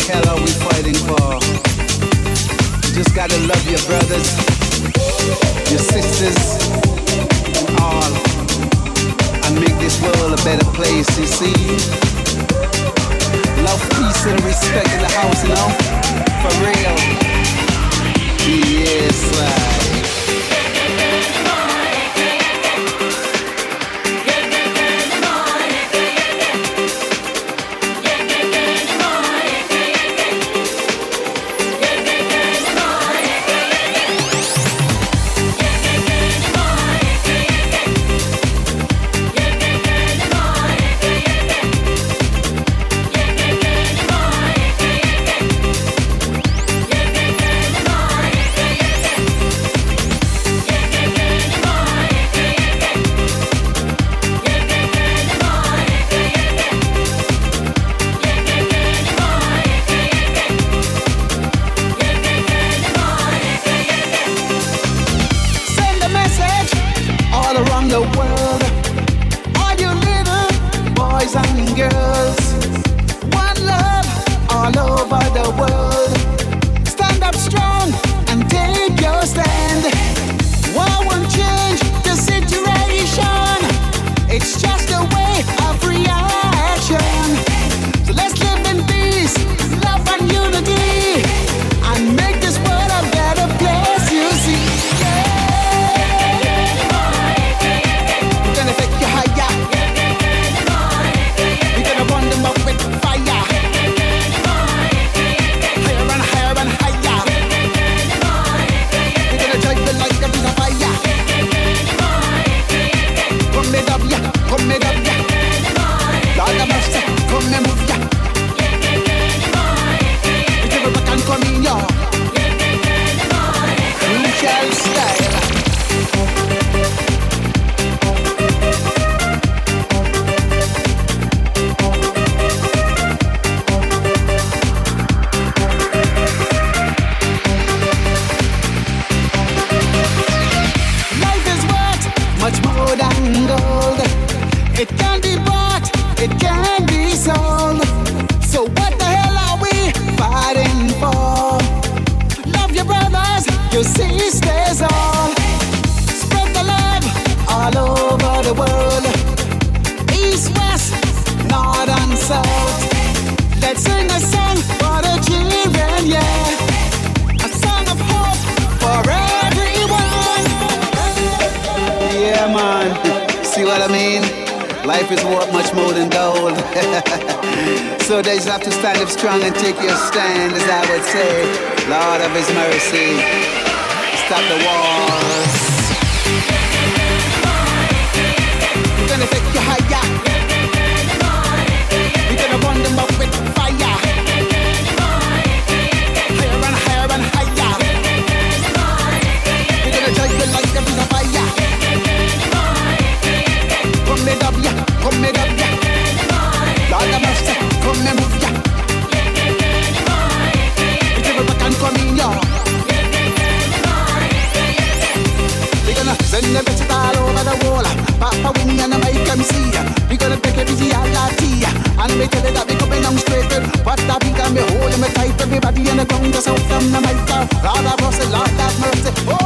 hell are we fighting for? You just gotta love your brothers, your sisters, and all, and make this world a better place, you see? Love, peace, and respect in the house, you know? For real. Yes, right. Life is worth much more than gold. So they just have to stand up strong and take your stand, as I would say. Lord of His mercy, stop the wars. We're gonna take you higher. We're gonna burn them up with fire. Higher and higher and higher. We're gonna drive you like a piece of fire. Come me up, yeah, come me up, yeah. Lord of mercy, come me move, yeah. It's every back and come in, yeah. We're gonna send the bitches all over the wall. Papa Winnie and I make them see ya. We're gonna take it easy, all that tea. And we tell it that we coming down straight. What that we can be holding me tight. Everybody in the ground just out from the mic. Lord of mercy, Lord of mercy. Oh,